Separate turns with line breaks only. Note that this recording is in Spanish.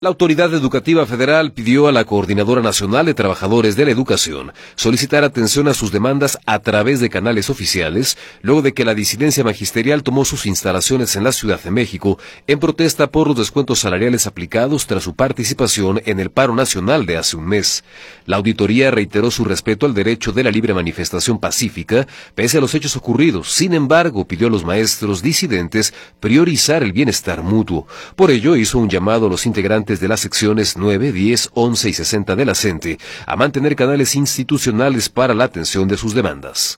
La Autoridad Educativa Federal pidió a la Coordinadora Nacional de Trabajadores de la Educación solicitar atención a sus demandas a través de canales oficiales, luego de que la disidencia magisterial tomó sus instalaciones en la Ciudad de México en protesta por los descuentos salariales aplicados tras su participación en el paro nacional de hace un mes. La auditoría reiteró su respeto al derecho de la libre manifestación pacífica, pese a los hechos ocurridos. Sin embargo, pidió a los maestros disidentes priorizar el bienestar mutuo. Por ello, hizo un llamado a los integrantes de las secciones 9, 10, 11 y 60 de la CENTE a mantener canales institucionales para la atención de sus demandas.